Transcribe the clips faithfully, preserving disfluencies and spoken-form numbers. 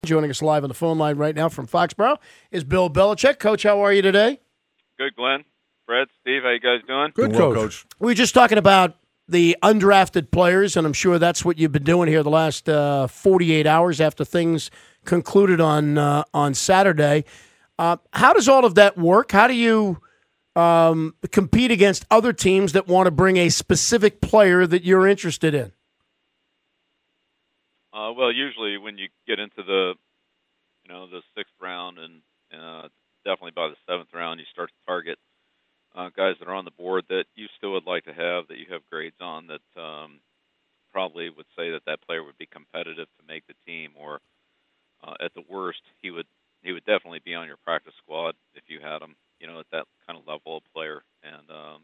Joining us live on the phone line right now from Foxborough is Bill Belichick. Coach, how are you today? Good, Glenn. Fred, Steve, how you guys doing? Good, well, Coach. Coach. We were just talking about the undrafted players, and I'm sure that's what you've been doing here the last uh, forty-eight hours after things concluded on uh, on Saturday. Uh, how does all of that work? How do you um, compete against other teams that want to bring a specific player that you're interested in? Uh, well, usually when you get into the, you know, the sixth round and uh, definitely by the seventh round, you start to target uh, guys that are on the board that you still would like to have, that you have grades on, that um, probably would say that that player would be competitive to make the team, or uh, at the worst, he would he would definitely be on your practice squad if you had him, you know, at that kind of level of player. And um,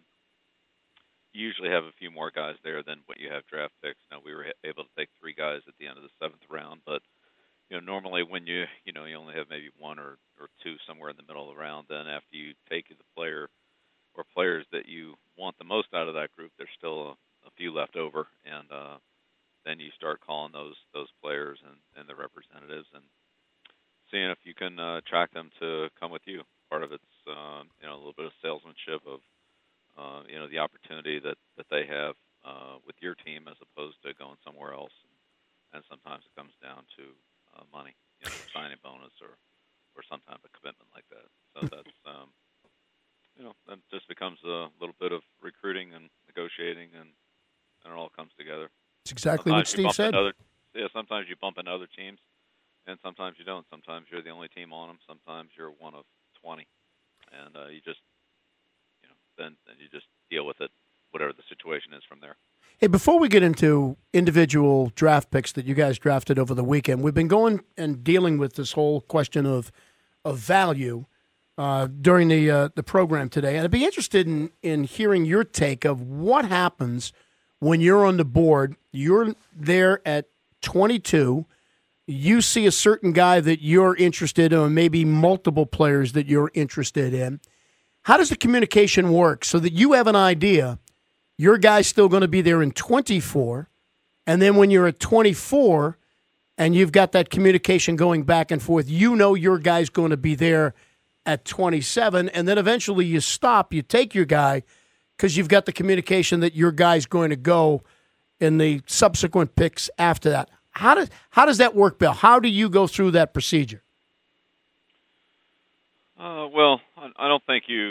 you usually have a few more guys there than what you have draft picks. Now, we were able to take three guys at the end of the seventh round, but you know, normally when you you know you only have maybe one or, or two somewhere in the middle of the round, then after you take the player or players that you want the most out of that group, there's still a, a few left over, and uh, then you start calling those those players and, and the representatives and seeing if you can uh, attract them to come with you. Part of it's um, you know a little bit of salesmanship of uh, you know the opportunity that, that they have uh, with your team as opposed to going somewhere else, and sometimes it comes down to uh, money, you know, signing bonus or, or some type of commitment like that. So that's um, you know that just becomes a little bit of recruiting and negotiating, and, and it all comes together. That's exactly sometimes what Steve said. Other, yeah, sometimes you bump into other teams, and sometimes you don't. Sometimes you're the only team on them. Sometimes you're one of twenty, and uh, you just you know then then you just deal with it, whatever the situation is from there. Hey, before we get into individual draft picks that you guys drafted over the weekend, we've been going and dealing with this whole question of of value uh, during the uh, the program today, and I'd be interested in in hearing your take of what happens when you're on the board. You're there at twenty-two. You see a certain guy that you're interested in, or maybe multiple players that you're interested in. How does the communication work so that you have an idea? Your guy's still going to be there in twenty-four, and then when you're at twenty-four and you've got that communication going back and forth, you know your guy's going to be there at twenty-seven, and then eventually you stop, you take your guy because you've got the communication that your guy's going to go in the subsequent picks after that. How does how does that work, Bill? How do you go through that procedure? Uh, well, I, I don't think you.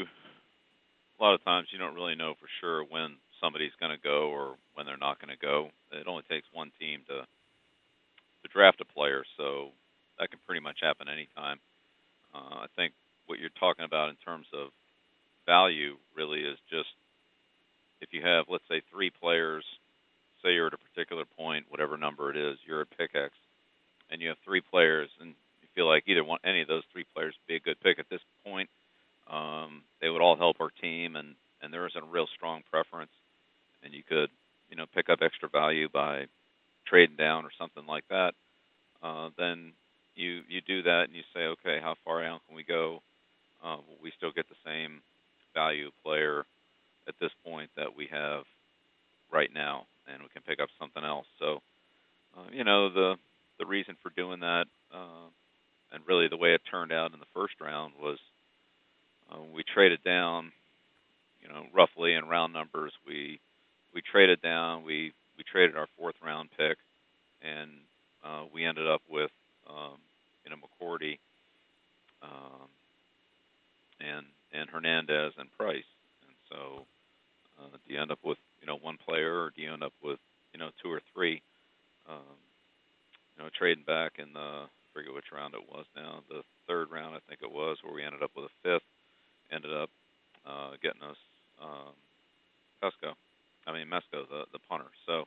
A lot of times, you don't really know for sure when somebody's going to go or when they're not going to go. It only takes one team to to draft a player, so that can pretty much happen anytime. Uh, I think what you're talking about in terms of value really is just if you have, let's say, three players. Say you're at a particular point, whatever number it is, you're at pick X, and you have three players, and you feel like either one, any of those three players would be a good pick at this point. Um, they would all help our team, and, and there isn't a real strong preference, and you could, you know, pick up extra value by trading down or something like that. Uh, then you you do that, and you say, okay, how far out can we go? Uh, will we still get the same value player at this point that we have right now, and we can pick up something else. So, uh, you know, the the reason for doing that, uh, and really the way it turned out in the first round was uh, we traded down, you know, roughly in round numbers. We we traded down. We we traded our fourth round pick, and uh, we ended up with um, you know McCourty, um, and and Hernandez and Price, and so. Uh, do you end up with, you know, one player, or do you end up with, you know, two or three? Um, you know, trading back in the, I forget which round it was now, the third round, I think it was, where we ended up with a fifth, ended up uh, getting us um, Pesco, I mean, Mesco, the, the punter. So,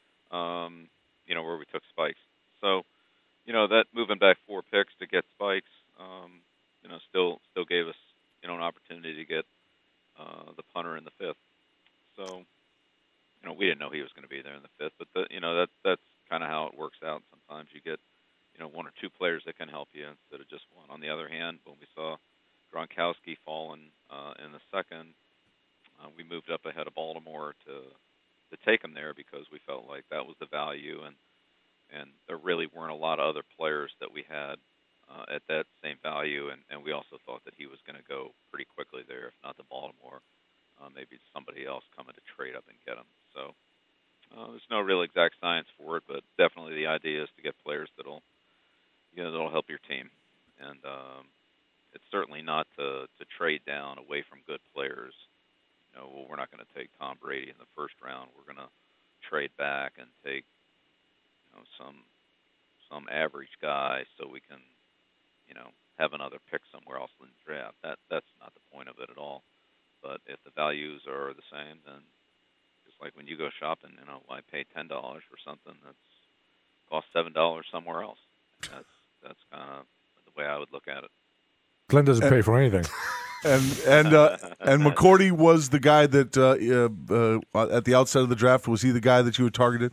um, you know, where we took Spikes. So, you know, that moving back four picks to get Spikes, um, you know, still still gave us, you know, an opportunity to get uh, the punter in the fifth. So, you know, we didn't know he was going to be there in the fifth, but the, you know that that's kind of how it works out. Sometimes you get, you know, one or two players that can help you instead of just one. On the other hand, when we saw Gronkowski falling uh, in the second, uh, we moved up ahead of Baltimore to to take him there because we felt like that was the value, and and there really weren't a lot of other players that we had uh, at that same value, and, and we also thought that he was going to go pretty quickly there, if not to Baltimore. Uh, maybe somebody else coming to trade up and get him. So uh, there's no real exact science for it, but definitely the idea is to get players that'll, you know, that'll help your team. And um, it's certainly not to, to trade down away from good players. You know, well, we're not going to take Tom Brady in the first round. We're going to trade back and take, you know, some some average guy so we can, you know, have another pick somewhere else in the draft. That that's not the point of it at all. But if the values are the same, then just like when you go shopping, you know, why pay ten dollars for something that's cost seven dollars somewhere else? That's that's kind of the way I would look at it. Glenn doesn't pay for anything. And and uh, and McCourty was the guy that uh, uh, uh, at the outset of the draft, was he the guy that you had targeted?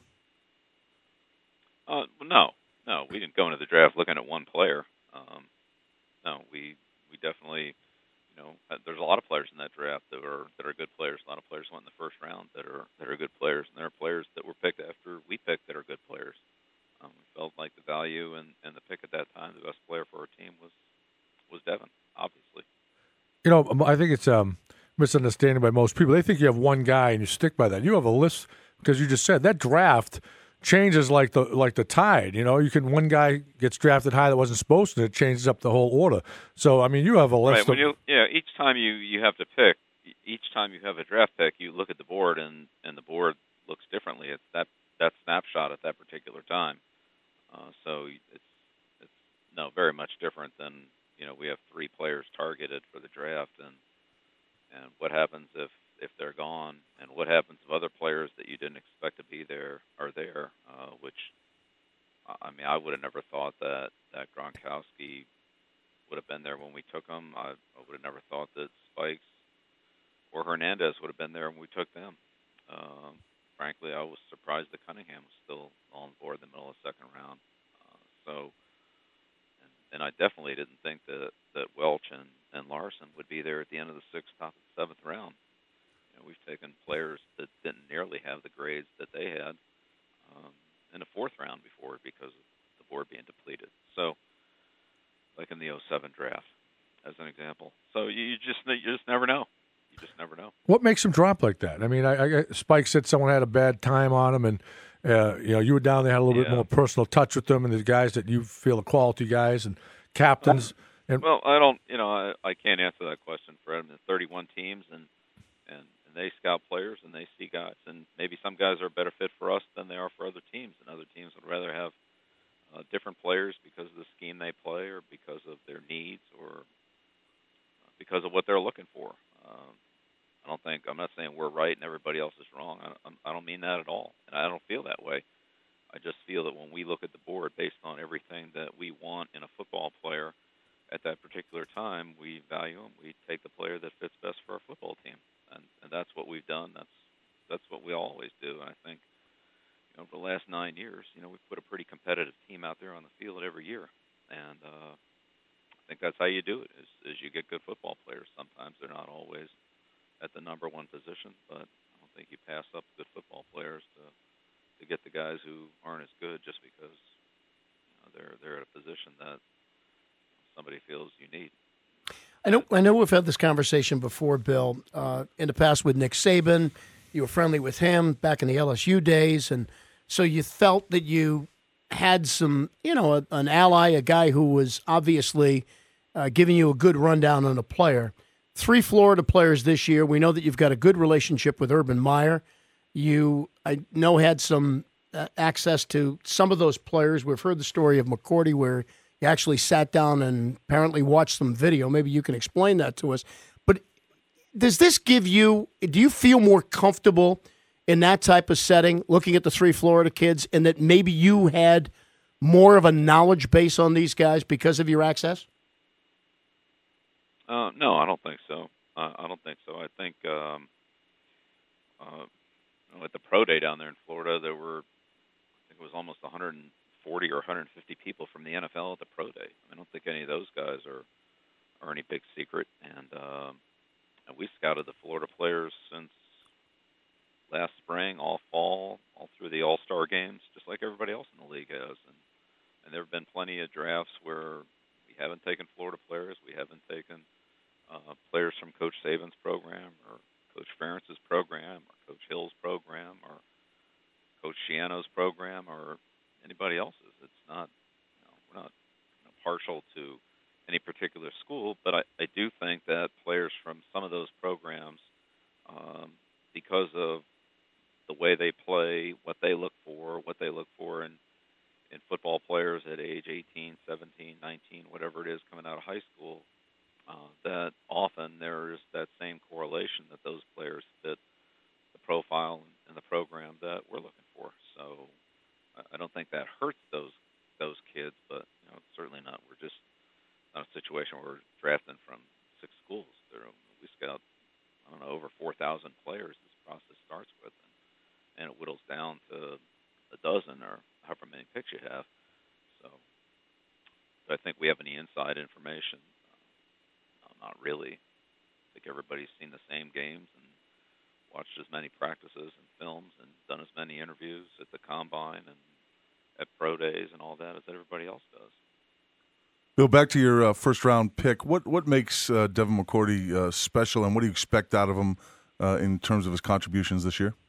Uh, no, no, we didn't go into the draft looking at one player. Um, no, we we definitely. You know, there's a lot of players in that draft that are that are good players. A lot of players went in the first round that are that are good players, and there are players that were picked after we picked that are good players. Um, we felt like the value and, and the pick at that time, the best player for our team was was Devin, obviously. You know, I think it's um misunderstanding by most people. They think you have one guy and you stick by that. You have a list because you just said that draft changes like the like the tide. You know, you can one guy gets drafted high that wasn't supposed to, it changes up the whole order. So I mean, you have a list. Right. When of, you, yeah, each time you, you have to pick, each time you have a draft pick, you look at the board and, and the board looks differently. It's that that snapshot at that particular time. Uh, so it's it's no very much different than, you know, we have three players targeted for the draft, and and what happens if if they're gone, and what happens if other players that you didn't expect to be there are there, uh, which, I mean, I would have never thought that, that Gronkowski would have been there when we took him. I, I would have never thought that Spikes or Hernandez would have been there when we took them. Um, frankly, I was surprised that Cunningham was still on board in the middle of the second round. Uh, so, and, and I definitely didn't think that, that Welch and, and Larson would be there at the end of the sixth, top of the seventh round. We've taken players that didn't nearly have the grades that they had um, in the fourth round before because of the board being depleted. So, like in the oh seven draft, as an example. So you, you just you just never know. You just never know. What makes him drop like that? I mean, I, I Spike said someone had a bad time on him, and uh, you know you were down there, had a little yeah. bit more personal touch with them, and the guys that you feel are quality guys and captains. Well, and well I don't, you know, I, I can't answer that question, Fred. There's thirty-one teams, and and they scout players and they see guys, and maybe some guys are a better fit for us than they are for other teams, and other teams would rather have uh, different players because of the scheme they play, or because of their needs, or because of what they're looking for. Um, I don't think I'm not saying we're right and everybody else is wrong. I, I don't mean that at all, and I don't feel that way. I just feel that when we look at the board based on everything that we want in a football player at that particular time, we value them. We take the player that fits best for our football team. And, and that's what we've done. That's that's what we always do. And I think, you know, for the last nine years, you know, we've put a pretty competitive team out there on the field every year. And uh, I think that's how you do it, is, is you get good football players. Sometimes they're not always at the number one position, but I don't think you pass up good football players to to get the guys who aren't as good just because, you know, they're they're at a position that somebody feels you need. I know I know we've had this conversation before, Bill, uh, in the past with Nick Saban. You were friendly with him back in the L S U days, and so you felt that you had some, you know, a, an ally, a guy who was obviously uh, giving you a good rundown on a player. Three Florida players this year. We know that you've got a good relationship with Urban Meyer. You, I know, had some uh, access to some of those players. We've heard the story of McCourty where you actually sat down and apparently watched some video. Maybe you can explain that to us. But does this give you, do you feel more comfortable in that type of setting, looking at the three Florida kids, and that maybe you had more of a knowledge base on these guys because of your access? Uh, no, I don't think so. Uh, I don't think so. I think um, uh, you know, at the pro day down there in Florida, there were, I think it was almost one hundred forty or one hundred fifty people from the N F L at the pro day. I don't think any of those guys are are any big secret. And, um, and we scouted the Florida players since last spring, all fall, all through the All-Star games, just like everybody else in the league has. And, and there have been plenty of drafts where we haven't taken Florida players, we haven't taken uh, players from Coach Saban's program or Coach Ferentz's program or Coach Hill's program or Coach Shiano's program or anybody else's. It's not, you know, we're not you know, partial to any particular school, but I, I do think that players from some of those programs, um, because of the way they play, what they look for, what they look for in, in football players at age eighteen, seventeen, nineteen, whatever it is coming out of high school, uh, that often there is that same correlation that those players fit the profile and, and the program that we're looking for. So I, I don't think that hurts those those kids, but you know, certainly not. We're just not a situation where we're drafting from six schools. There, we scout, I don't know, over four thousand players this process starts with, and, and it whittles down to a dozen or however many picks you have. So, do I think we have any inside information? Uh, not really. I think everybody's seen the same games and watched as many practices and films and done as many interviews at the combine and at pro days and all that as everybody else does. Bill, back to your uh, first round pick. What what makes uh, Devin McCourty uh, special, and what do you expect out of him uh, in terms of his contributions this year?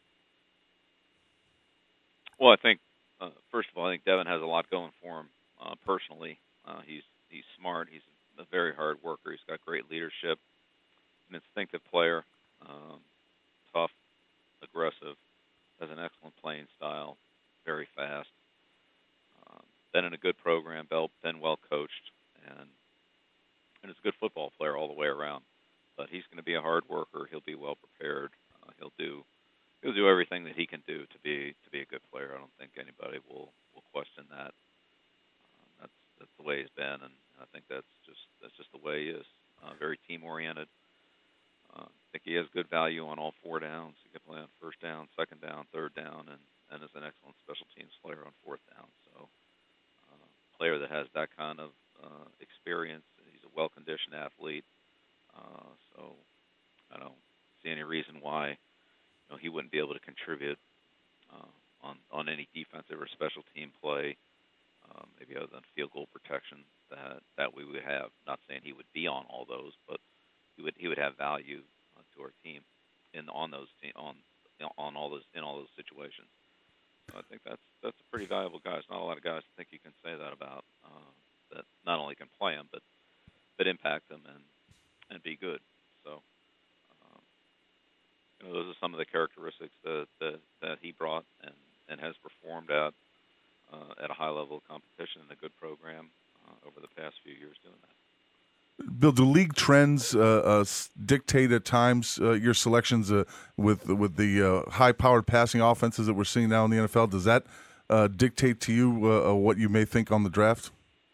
Well, I think uh, first of all, I think Devin has a lot going for him uh, personally. Uh, he's he's smart. He's a very hard worker. He's got great leadership. An instinctive player, um, tough, aggressive, has an excellent playing style, very fast. Um, been in a good program, been well coached, and and is a good football player all the way around. But he's going to be a hard worker. He'll be well prepared. Uh, he'll do he'll do everything that he can do to be to be a good player. I don't think anybody will, will question that. Uh, that's that's the way he's been, and I think that's just that's just the way he is. Uh, very team oriented. Uh, I think he has good value on all four downs. He can play on first down, second down, third down, and, and is an excellent special teams player on fourth down. So, uh, player that has that kind of uh, experience. He's a well-conditioned athlete. Uh, so, I don't see any reason why you know he wouldn't be able to contribute uh, on on any defensive or special team play. Um, maybe other than field goal protection that that we would have. Not saying he would be on all those, but he would he would have value uh, to our team in on those te- on on all those in all those situations. So I think that's that's a pretty valuable guy. There's not a lot of guys I think you can say that about uh, that not only can play him but but impact them and and be good. So um, you know those are some of the characteristics that that, that he brought and, and has performed at uh, at a high level of competition in a good program uh, over the past few years doing that. Bill, do league trends uh, uh, dictate at times uh, your selections uh, with with the uh, high-powered passing offenses that we're seeing now in the N F L? Does that uh, dictate to you uh, what you may think on the draft?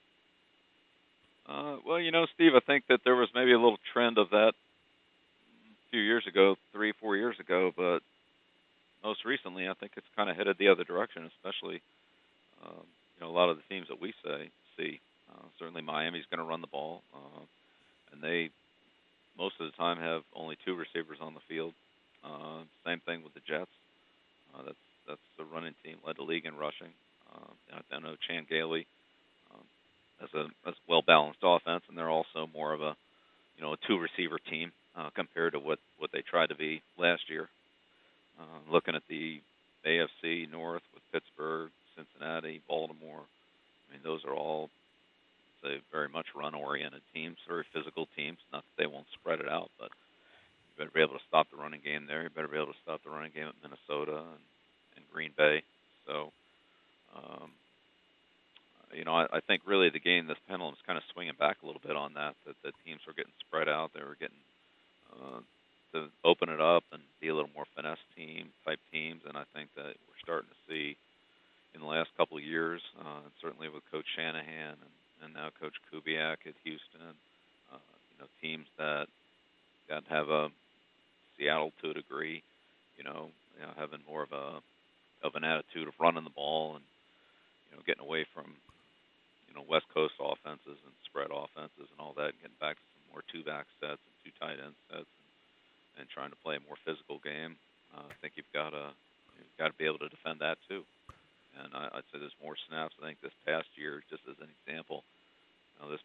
Uh, well, you know, Steve, I think that there was maybe a little trend of that a few years ago, three, four years ago, but most recently I think it's kind of headed the other direction, especially um, you know, a lot of the teams that we say see. Uh, certainly Miami's going to run the ball, uh, and they most of the time have only two receivers on the field. Uh, same thing with the Jets. Uh, that's that's the running team, led the league in rushing. Uh, I know Chan Gailey um, has a, has a well-balanced offense, and they're also more of a you know a two-receiver team uh, compared to what, what they tried to be last year. Uh, looking at the A F C North with Pittsburgh, Cincinnati, Baltimore, I mean those are all say very much run-oriented teams, very physical teams. Not that they won't spread it out, but you better be able to stop the running game there. You better be able to stop the running game at Minnesota and, and Green Bay. So, um, you know, I, I think really the game, this pendulum's kind of swinging back a little bit on that, that the teams were getting spread out. They were getting uh, to open it up and be a little more finesse team type teams, and I think that we're starting to see in the last couple of years, uh, and certainly with Coach Shanahan and and now Coach Kubiak at Houston, uh, you know, teams that that have a Seattle to a degree, you know, you know, having more of a of an attitude of running the ball and you know getting away from you know West Coast offenses and spread offenses and all that, and getting back to some more two back sets and two tight end sets, and, and trying to play a more physical game. Uh, I think you've got a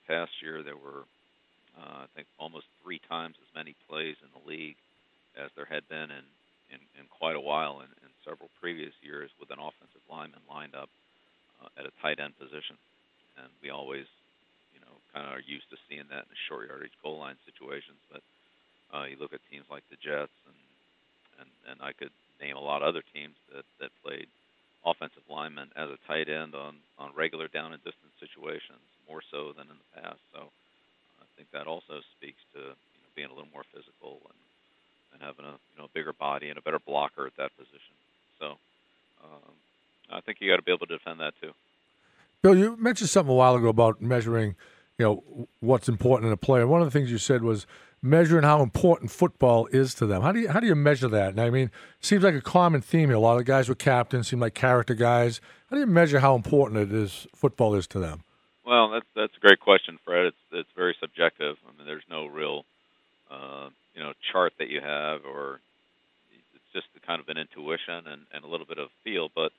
past year there were, uh, I think, almost three times as many plays in the league as there had been in, in, in quite a while in, in several previous years with an offensive lineman lined up uh, at a tight end position. And we always, you know, kind of are used to seeing that in the short yardage goal line situations. But uh, you look at teams like the Jets, and, and, and I could name a lot of other teams that, that played offensive linemen as a tight end on, on regular down and distance situations, more so than in the past. So I think that also speaks to, you know, being a little more physical and, and having a, you know, bigger body and a better blocker at that position. So um, I think you got to be able to defend that too. Bill, you mentioned something a while ago about measuring, you know, what's important in a player. One of the things you said was measuring how important football is to them. How do you how do you measure that? And I mean, it seems like a common theme here. A lot of guys were captains, seem like character guys. How do you measure how important it is football is to them? Well, that's that's a great question, Fred. It's it's very subjective. I mean, there's no real uh, you know chart that you have, or it's just kind of an intuition and, and a little bit of feel. But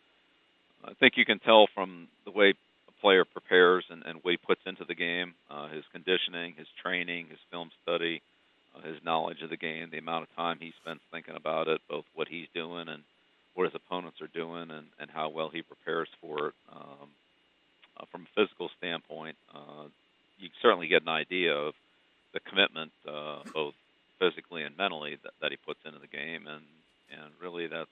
I think you can tell from the way a player prepares and, and what he puts into the game, uh, his conditioning, his training, his film study, uh, his knowledge of the game, the amount of time he spends thinking about it, both what he's doing and what his opponents are doing, and, and how well he prepares for it. Um, uh, from a physical standpoint, uh, you certainly get an idea of the commitment, uh, both physically and mentally, that, that he puts into the game, and, and really that's,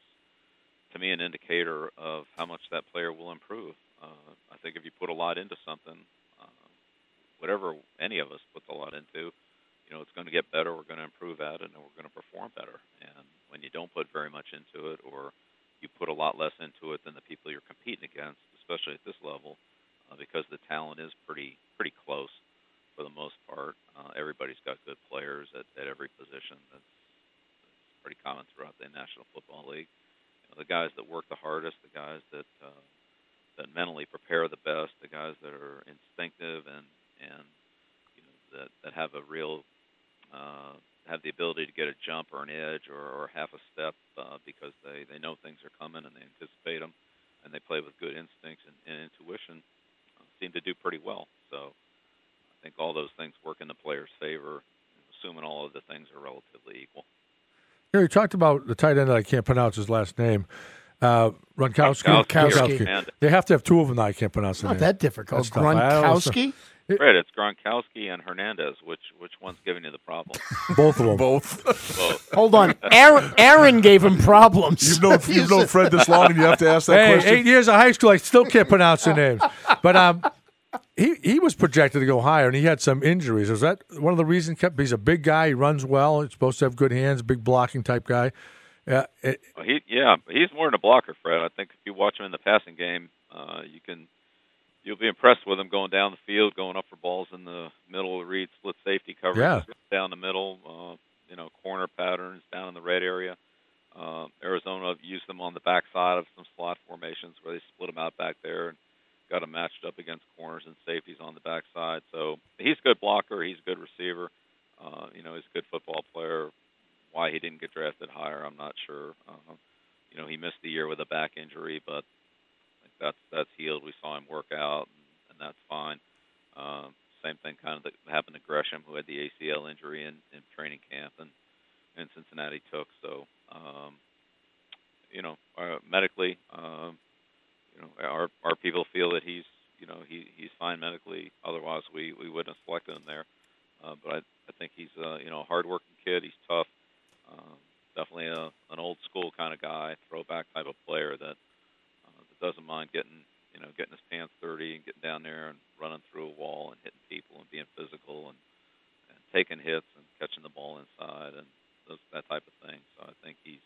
to me, an indicator of how much that player will improve. Uh, I think if you put a lot into something, uh, whatever any of us puts a lot into, you know, it's going to get better, we're going to improve at it, and we're going to perform better. And when you don't put very much into it, or you put a lot less into it than the people you're competing against, especially at this level, uh, because the talent is pretty pretty close for the most part. Uh, everybody's got good players at, at every position. That's, that's pretty common throughout the National Football League. The guys that work the hardest, the guys that uh, that mentally prepare the best, the guys that are instinctive and and you know that, that have a real uh, have the ability to get a jump or an edge or, or half a step uh, because they, they know things are coming and they anticipate them, and they play with good instincts and, and intuition, uh, seem to do pretty well. So I think all those things work in the player's favor, assuming all of the things are relatively equal. You know, you talked about the tight end that I can't pronounce his last name, uh, Gronkowski. Gronkowski. Gronkowski. They have to have two of them that I can't pronounce the Not name. that difficult. That's tough. I don't know. Gronkowski? Fred, it's Gronkowski and Hernandez. Which which one's giving you the problem? Both of them. Both. Both. Hold on. Aaron, Aaron gave him problems. You've known, you've known Fred this long, and you have to ask that Hey, question. eight years of high school, I still can't pronounce their names. But um, he he was projected to go higher, and he had some injuries. Was that one of the reasons? Kept He's a big guy. He runs well. He's supposed to have good hands, big blocking type guy. Yeah, it, Well, he yeah, he's more than a blocker, Fred. I think if you watch him in the passing game, uh, you can you'll be impressed with him going down the field, going up for balls in the middle, read split safety coverage Yeah. down the middle, uh, you know, corner patterns down in the red area. Uh, Arizona used them on the backside of some slot formations where they split them out back there and got them matched up against corners and safeties on the backside. So he's a good blocker. He's a good receiver. Uh, you know, he's a good football player. Why he didn't get drafted higher, I'm not sure. Uh, you know, he missed the year with a back injury, but I think that's that's healed. We saw him work out, and, and that's fine. Uh, same thing kind of that happened to Gresham, who had the A C L injury in, in training camp, and, and Cincinnati took. So, um, you know, uh, medically, um, you know, our our people feel that he's, you know, he he's fine medically. Otherwise, we, we wouldn't have selected him there. Uh, but I, I think he's uh, you know, a hard-working kid. He's tough. Uh, definitely a, an old-school kind of guy, throwback type of player that, uh, that doesn't mind getting, you know, getting his pants dirty and getting down there and running through a wall and hitting people and being physical and, and taking hits and catching the ball inside and those, that type of thing. So I think he's,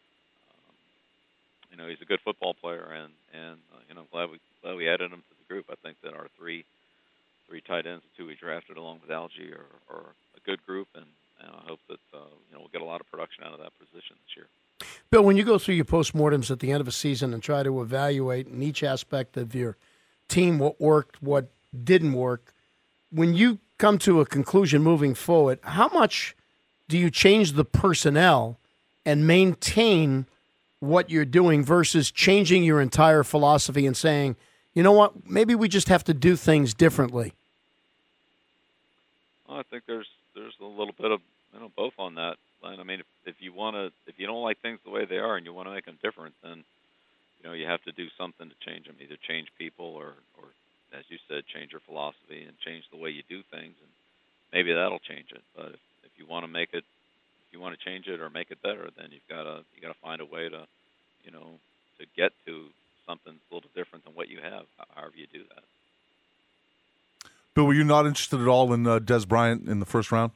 um, you know, he's a good football player, and and uh, you know, glad we glad we added him to the group. I think that our three three tight ends, the two we drafted along with Algie, are, are a good group, and, and I hope that uh, you know, we'll get a lot of production out of that position this year. Bill, when you go through your postmortems at the end of a season and try to evaluate in each aspect of your team what worked, what didn't work, when you come to a conclusion moving forward, how much do you change the personnel and maintain what you're doing versus changing your entire philosophy and saying, you know what, maybe we just have to do things differently? Well, I think there's there's a little bit of you know both on that. And I mean, if if you want to, if you don't like things the way they are and you want to make them different, then you know you have to do something to change them. Either change people or, or as you said, change your philosophy and change the way you do things, and maybe that'll change it. But if, if you want to make it, if you want to change it or make it better, then you've got to you got to find a way to, you know, to get to something a little different than what you have. However you do that. Bill, were you not interested at all in uh, Des Bryant in the first round?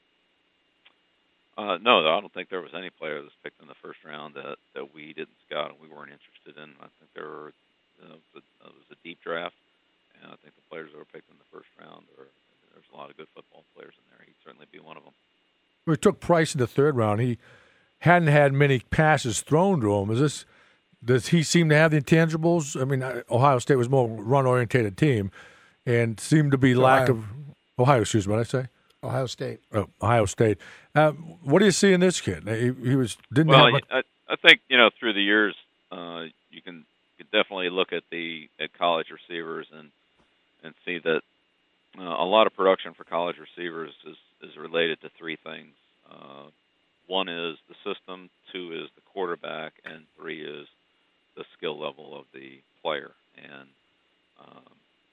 Uh, no, I don't think there was any player that was picked in the first round that, that we didn't scout and we weren't interested in. I think there were you know, it, was a, it was a deep draft, and I think the players that were picked in the first round, are, there's a lot of good football players in there. He'd certainly be one of them. We took Price in the third round. He hadn't had many passes thrown to him. Is this? Does he seem to have the intangibles? I mean, Ohio State was more run-oriented team, and seemed to be Ohio. lack of Ohio. Excuse me, what did I say? Ohio State. Oh, Ohio State. Uh, what do you see in this kid? He, he was didn't. Well, have much... I, I think you know through the years, uh, you can you can definitely look at the at college receivers and and see that uh, a lot of production for college receivers is is related to three things. Uh, one is the system, two is the quarterback, and three is the skill level of the player. And um,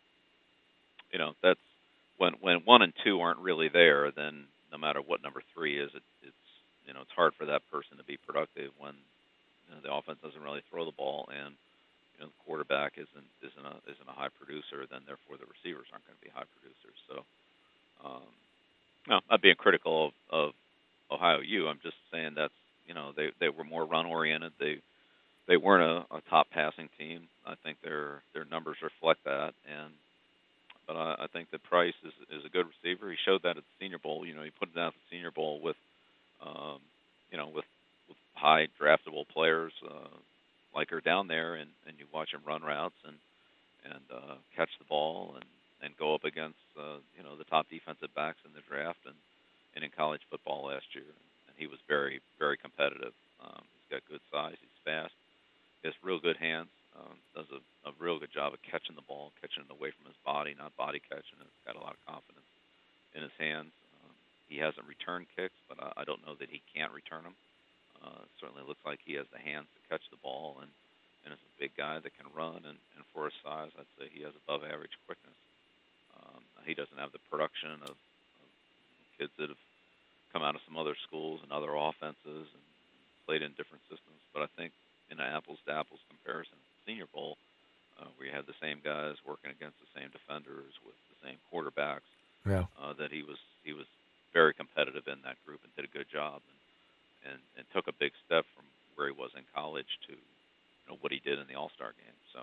you know that's when when one and two aren't really there, then no matter what number three is, it, it's you know it's hard for that person to be productive when you know, the offense doesn't really throw the ball, and you know the quarterback isn't isn't a isn't a high producer. Then therefore the receivers aren't going to be high producers. So, um, no, not being critical of, of Ohio U. I'm just saying that's you know they, they were more run oriented. They they weren't a, a top passing team. I think their their numbers reflect that. And but I, I think that Price is is a good receiver. He showed that at the Senior Bowl. You know, he put it out at the Senior Bowl with um, you know with, with high draftable players uh, like her down there, and, and you watch him run routes and and uh, catch the ball and, and go up against uh, you know the top defensive backs in the draft and, and in college football last year. And he was very very competitive. Um, he's got good size. He's fast. He has real good hands. Um, does a, a real good job of catching the ball, catching it away from his body, not body catching it. He's got a lot of confidence in his hands. Um, he hasn't returned kicks, but I, I don't know that he can't return them. Uh, certainly looks like he has the hands to catch the ball, and, and is a big guy that can run. And, and for his size, I'd say he has above average quickness. Um, he doesn't have the production of, of kids that have come out of some other schools and other offenses and played in different systems, but I think in an apples-to-apples comparison, Senior Bowl, uh, where you had the same guys working against the same defenders with the same quarterbacks, yeah. uh, that he was he was very competitive in that group and did a good job, and, and, and took a big step from where he was in college to you know what he did in the All-Star game. So,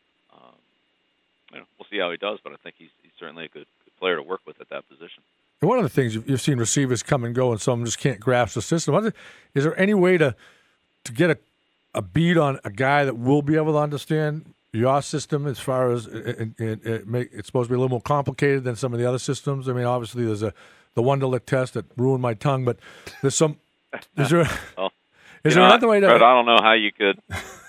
um, you know, we'll see how he does, but I think he's he's certainly a good, good player to work with at that position. And one of the things you've seen receivers come and go, and some just can't grasp the system. Is there any way to to get a a beat on a guy that will be able to understand your system as far as it, it, it make, it's supposed to be a little more complicated than some of the other systems? I mean, obviously there's a the Wonderlic test that ruined my tongue, but there's some. Is there? well, is there know, another way to? Fred, I don't know how you could.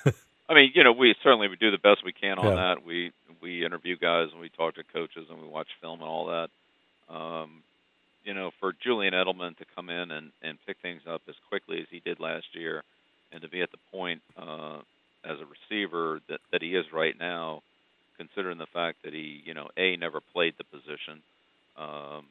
I mean, you know, we certainly we do the best we can on yeah. that. We we interview guys and we talk to coaches and we watch film and all that. Um, you know, for Julian Edelman to come in and, and pick things up as quickly as he did last year, and to be at the point uh, as a receiver that, that he is right now, considering the fact that he, you know, A, never played the position, um,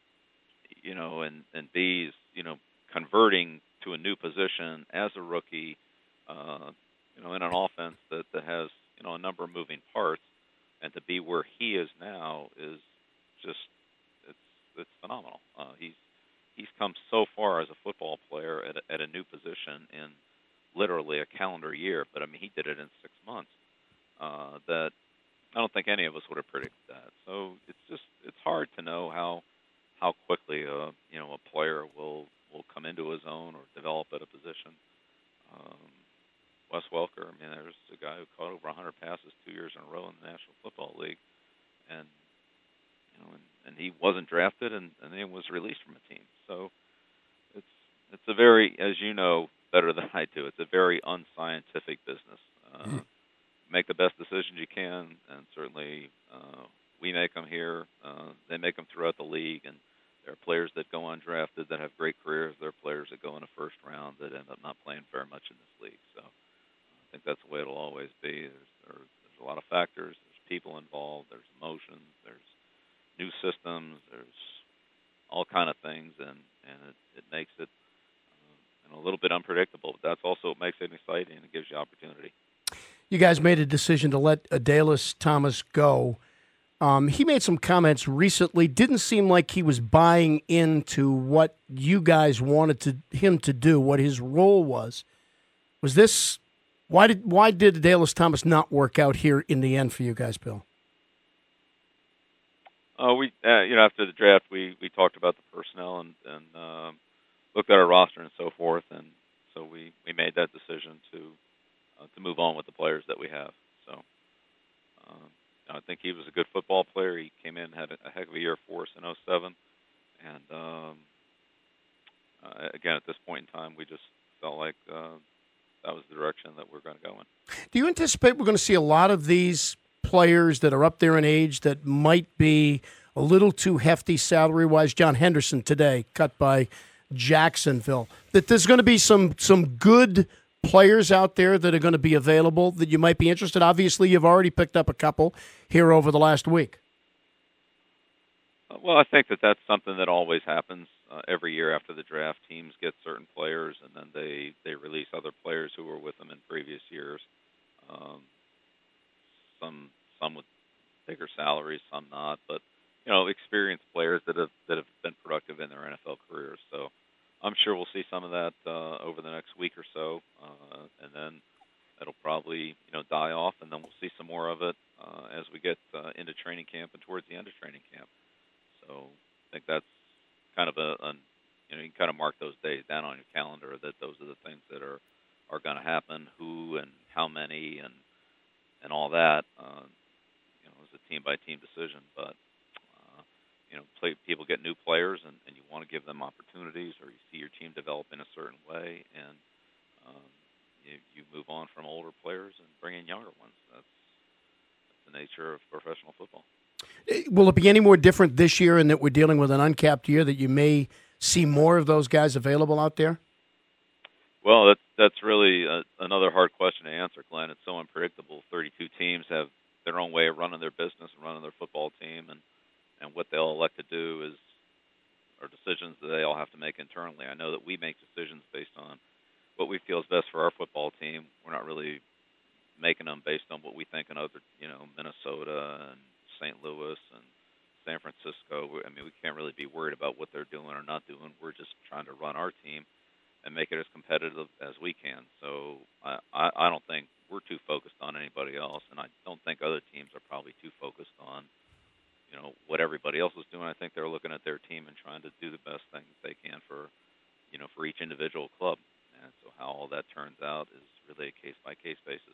you know, and, and B, is, you know, converting to a new position as a rookie, uh, you know, in an offense that, that has, you know, a number of moving parts, and to be where he is now is just, it's it's phenomenal. Uh, he's he's come so far as a football player at a, at a new position in literally a calendar year, but I mean he did it in six months. Uh, that I don't think any of us would have predicted that. So it's just it's hard to know how how quickly a you know a player will will come into his own or develop at a position. Um, Wes Welker, I mean, there's a guy who caught over one hundred passes two years in a row in the National Football League, and you know, and, and he wasn't drafted, and, and then was released from a team. So it's it's a very, as you know better than I do, it's a very unscientific business. Uh, mm. Make the best decisions you can, and certainly uh, we make them here. Uh, they make them throughout the league, and there are players that go undrafted that have great careers. There are players that go in the first round that end up not playing very much in this league. So I think that's the way it'll always be. There's, there, there's a lot of factors. There's people involved. There's emotions. There's new systems. There's all kind of things, and, and it, it makes it uh, a little bit unpredictable. But that's also what makes it exciting and it gives you opportunity. You guys made a decision to let Adalys Thomas go. Um, he made some comments recently. Didn't seem like he was buying into what you guys wanted to him to do, what his role was. Was this why did why did Adalys Thomas not work out here in the end for you guys, Bill? Uh, we uh, you know after the draft we, we talked about the personnel and, and um, looked at our roster and so forth, and so we, we made that decision to uh, to move on with the players that we have. So. Um, I think he was a good football player. He came in, had a heck of a year for us in oh seven. And, um, uh, again, at this point in time, we just felt like uh, that was the direction that we're going to go in. Do you anticipate we're going to see a lot of these players that are up there in age that might be a little too hefty salary-wise? John Henderson today, cut by Jacksonville. That there's going to be some some good players out there that are going to be available that you might be interested? Obviously, you've already picked up a couple here over the last week. Well, I think that that's something that always happens uh, every year after the draft. Teams get certain players, and then they, they release other players who were with them in previous years. Um, some some with bigger salaries, some not, but you know, experienced players that have that have been productive in their N F L careers. So I'm sure we'll see some of that uh, over the next week or so, uh, and then it'll probably you know die off, and then we'll see some more of it uh, as we get uh, into training camp and towards the end of training camp. So I think that's kind of a, a you know you can kind of mark those days down on your calendar that those are the things that are are going to happen, who and how many and and all that. Uh, you know, it's a team by team decision, but. You know, play, people get new players, and, and you want to give them opportunities, or you see your team develop in a certain way, and um, you, you move on from older players and bring in younger ones. That's, that's the nature of professional football. Will it be any more different this year in that we're dealing with an uncapped year, that you may see more of those guys available out there? Well, that's, that's really a, another hard question to answer, Glenn. It's so unpredictable. thirty-two teams have their own way of running their business and running their football team, and And what they'll elect to do is are decisions that they all have to make internally. I know that we make decisions based on what we feel is best for our football team. We're not really making them based on what we think in other, you know, Minnesota and Saint Louis and San Francisco. I mean, we can't really be worried about what they're doing or not doing. We're just trying to run our team and make it as competitive as we can. So I, I, I don't think we're too focused on anybody else, and I don't think other teams are probably too focused on you know, what everybody else is doing. I think they're looking at their team and trying to do the best thing that they can for, you know, for each individual club. And so how all that turns out is really a case-by-case basis.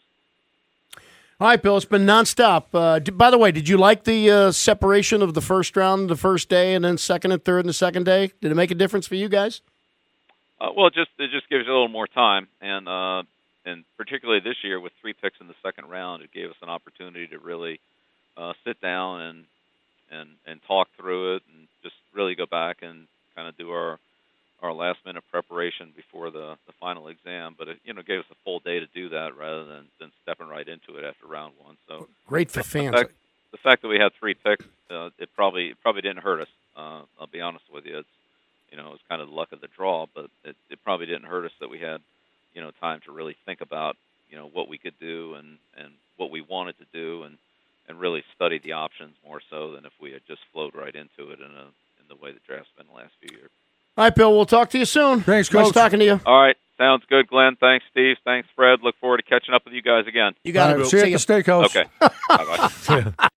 All right, Bill, it's been nonstop. Uh, d- by the way, did you like the uh, separation of the first round the first day and then second and third and the second day? Did it make a difference for you guys? Uh, well, it just it just gives you a little more time. And, uh, and particularly this year with three picks in the second round, it gave us an opportunity to really uh, sit down and and and talk through it and just really go back and kind of do our our last minute preparation before the, the final exam. But it you know gave us a full day to do that rather than, than stepping right into it after round one. So great for fans. The fact, the fact that we had three picks, uh, it probably it probably didn't hurt us. Uh, I'll be honest with you. It's you know it was kind of the luck of the draw, but it, it probably didn't hurt us that we had you know time to really think about you know what we could do and, and what we wanted to do and. and really study the options more so than if we had just flowed right into it in a in the way the draft's been the last few years. All right, Bill, we'll talk to you soon. Thanks, Coach. Nice talking to you. All right, sounds good, Glenn. Thanks, Steve. Thanks, Fred. Look forward to catching up with you guys again. You got All it. right, see you at the steakhouse. Okay. Bye-bye.